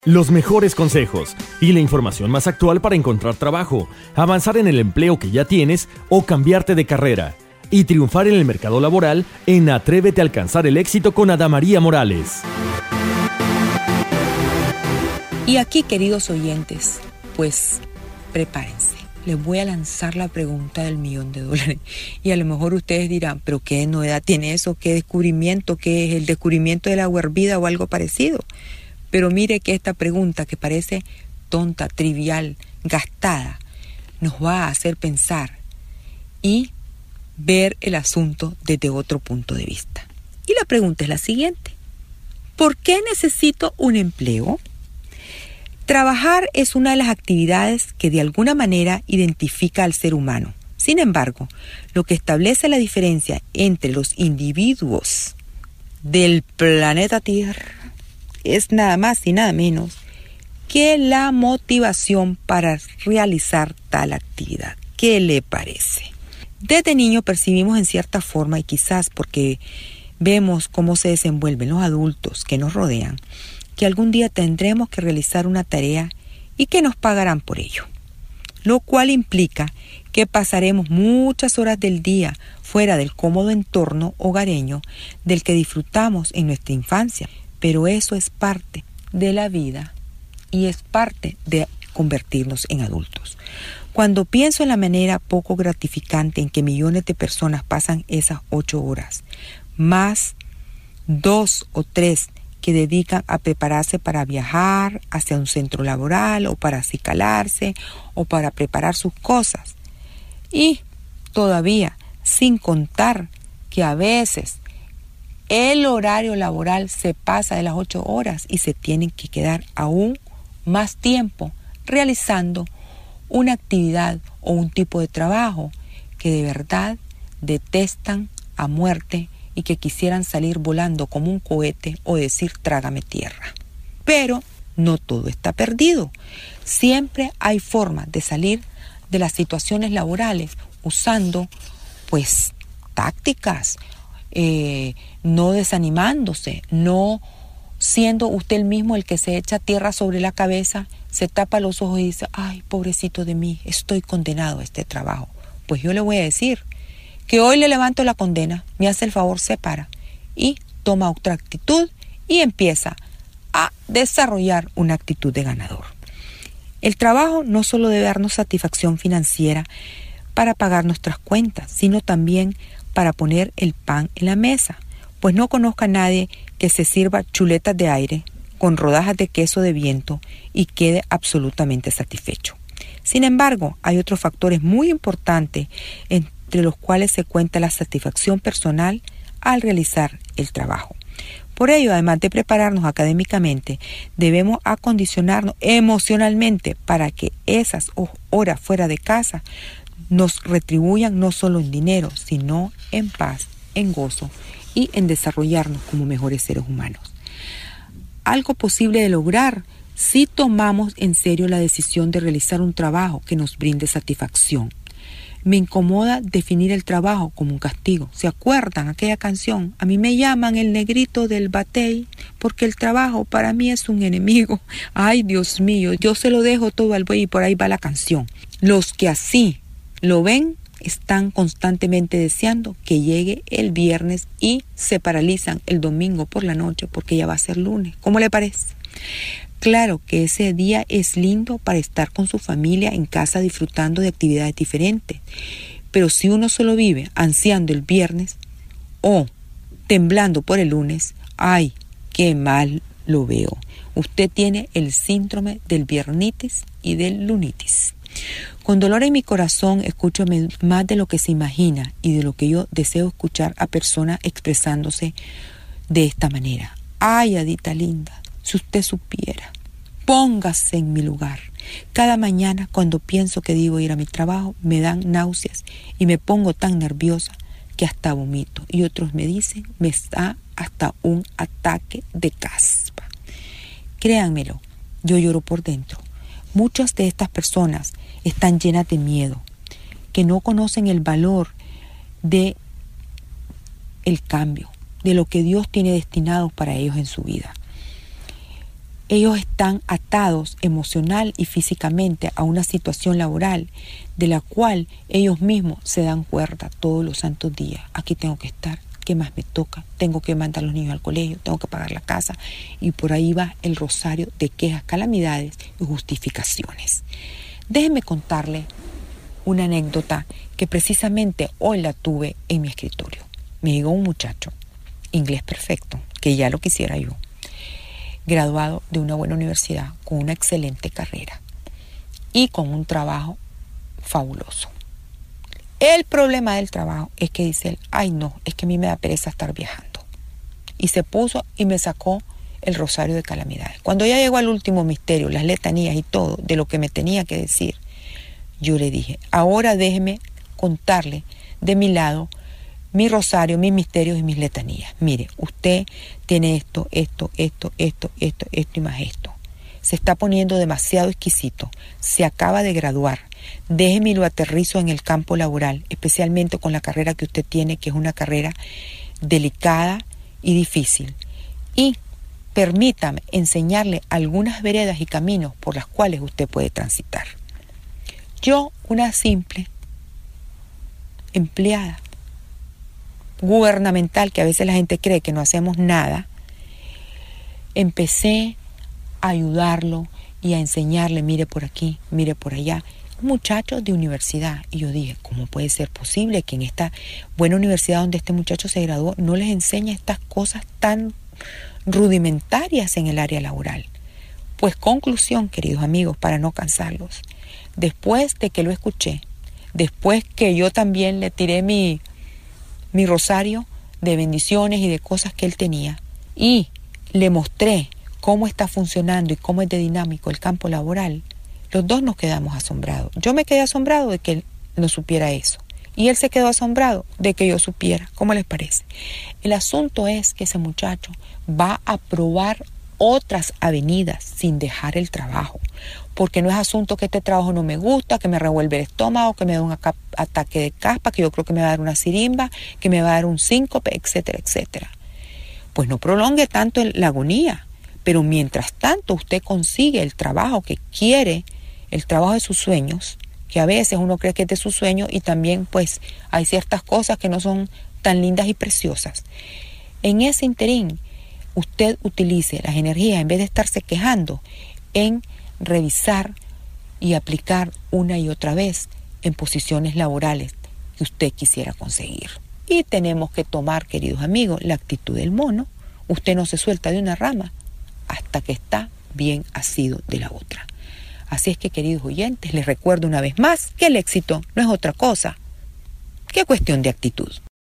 Los mejores consejos y la información más actual para encontrar trabajo, avanzar en el empleo que ya tienes o cambiarte de carrera y triunfar en el mercado laboral en Atrévete a alcanzar el éxito con Adamaría Morales. Y aquí, queridos oyentes, pues prepárense. Les voy a lanzar la pregunta del $1.000.000. Y a lo mejor ustedes dirán, ¿pero qué novedad tiene eso? ¿Qué descubrimiento? ¿Qué es el descubrimiento de la agua hervida o algo parecido? Pero mire que esta pregunta, que parece tonta, trivial, gastada, nos va a hacer pensar y ver el asunto desde otro punto de vista. Y la pregunta es la siguiente: ¿por qué necesito un empleo? Trabajar es una de las actividades que de alguna manera identifica al ser humano. Sin embargo, lo que establece la diferencia entre los individuos del planeta Tierra es nada más y nada menos que la motivación para realizar tal actividad. ¿Qué le parece? Desde niño percibimos en cierta forma, y quizás porque vemos cómo se desenvuelven los adultos que nos rodean, que algún día tendremos que realizar una tarea y que nos pagarán por ello. Lo cual implica que pasaremos muchas horas del día fuera del cómodo entorno hogareño del que disfrutamos en nuestra infancia. Pero eso es parte de la vida y es parte de convertirnos en adultos. Cuando pienso en la manera poco gratificante en que millones de personas pasan esas 8 horas, más 2 o 3 que dedican a prepararse para viajar hacia un centro laboral o para acicalarse o para preparar sus cosas. Y todavía, sin contar que a veces el horario laboral se pasa de las 8 horas y se tienen que quedar aún más tiempo realizando una actividad o un tipo de trabajo que de verdad detestan a muerte y que quisieran salir volando como un cohete o decir trágame tierra. Pero no todo está perdido. Siempre hay formas de salir de las situaciones laborales usando pues tácticas, no desanimándose, no siendo usted mismo el que se echa tierra sobre la cabeza, se tapa los ojos y dice, ay, pobrecito de mí, estoy condenado a este trabajo. Pues yo le voy a decir que hoy le levanto la condena, me hace el favor, se para y toma otra actitud y empieza a desarrollar una actitud de ganador. El trabajo no solo debe darnos satisfacción financiera para pagar nuestras cuentas, sino también para poner el pan en la mesa, pues no conozco a nadie que se sirva chuletas de aire con rodajas de queso de viento y quede absolutamente satisfecho. Sin embargo, hay otros factores muy importantes entre los cuales se cuenta la satisfacción personal al realizar el trabajo. Por ello, además de prepararnos académicamente, debemos acondicionarnos emocionalmente para que esas horas fuera de casa nos retribuyan no solo en dinero, sino en paz, en gozo y en desarrollarnos como mejores seres humanos. Algo posible de lograr si tomamos en serio la decisión de realizar un trabajo que nos brinde satisfacción. Me incomoda definir el trabajo como un castigo. ¿Se acuerdan aquella canción? A mí me llaman el negrito del batey porque el trabajo para mí es un enemigo. Ay, Dios mío, yo se lo dejo todo al buey y por ahí va la canción. Los que así lo ven están constantemente deseando que llegue el viernes y se paralizan el domingo por la noche porque ya va a ser lunes. ¿Cómo le parece? Claro que ese día es lindo para estar con su familia en casa disfrutando de actividades diferentes, pero si uno solo vive ansiando el viernes o temblando por el lunes, ¡ay, qué mal lo veo! Usted tiene el síndrome del viernitis y del lunitis. Con dolor en mi corazón escucho más de lo que se imagina y de lo que yo deseo escuchar a personas expresándose de esta manera. ¡Ay, Adita linda! Si usted supiera, póngase en mi lugar. Cada mañana cuando pienso que debo ir a mi trabajo me dan náuseas y me pongo tan nerviosa que hasta vomito. Y otros me dicen, me da hasta un ataque de caspa. Créanmelo, yo lloro por dentro. Muchas de estas personas están llenas de miedo, que no conocen el valor de el cambio, de lo que Dios tiene destinado para ellos en su vida. ellos están atados emocional y físicamente a una situación laboral de la cual ellos mismos se dan cuenta todos los santos días. Aquí tengo que estar, ¿qué más me toca? Tengo que mandar a los niños al colegio, tengo que pagar la casa, y por ahí va el rosario de quejas, calamidades y justificaciones. Déjenme contarle una anécdota que precisamente hoy la tuve en mi escritorio. Me llegó un muchacho, inglés perfecto, que ya lo quisiera yo, graduado de una buena universidad, con una excelente carrera y con un trabajo fabuloso. El problema del trabajo es que dice él, ay no, es que a mí me da pereza estar viajando. Y se puso y me sacó el rosario de calamidades. Cuando ya llegó al último misterio, las letanías y todo, de lo que me tenía que decir, yo le dije, ahora déjeme contarle de mi lado mi rosario, mis misterios y mis letanías. Mire, usted tiene esto y más esto. Se está poniendo demasiado exquisito. Se acaba de graduar. Déjeme y lo aterrizo en el campo laboral, especialmente con la carrera que usted tiene, que es una carrera delicada y difícil. Y permítame enseñarle algunas veredas y caminos por las cuales usted puede transitar. Yo, una simple empleada gubernamental, que a veces la gente cree que no hacemos nada, empecé a ayudarlo y a enseñarle, mire por aquí, mire por allá, un muchacho de universidad. Y yo dije, ¿cómo puede ser posible que en esta buena universidad donde este muchacho se graduó no les enseña estas cosas tan rudimentarias en el área laboral? Pues conclusión, queridos amigos, para no cansarlos, después de que lo escuché, después que yo también le tiré mi rosario de bendiciones y de cosas que él tenía, y le mostré cómo está funcionando y cómo es de dinámico el campo laboral, los dos nos quedamos asombrados. Yo me quedé asombrado de que él no supiera eso, y él se quedó asombrado de que yo supiera. ¿Cómo les parece? El asunto es que ese muchacho va a probar otras avenidas sin dejar el trabajo, porque no es asunto que este trabajo no me gusta, que me revuelve el estómago, que me da un ataque de caspa, que yo creo que me va a dar una sirimba, que me va a dar un síncope, etcétera, etcétera. Pues no prolongue tanto la agonía, pero mientras tanto usted consigue el trabajo que quiere, el trabajo de sus sueños, que a veces uno cree que es de sus sueños, y también pues hay ciertas cosas que no son tan lindas y preciosas. En ese interín, usted utilice las energías, en vez de estarse quejando, en revisar y aplicar una y otra vez en posiciones laborales que usted quisiera conseguir. Y tenemos que tomar, queridos amigos, la actitud del mono. Usted no se suelta de una rama hasta que está bien asido de la otra. Así es que, queridos oyentes, les recuerdo una vez más que el éxito no es otra cosa que cuestión de actitud.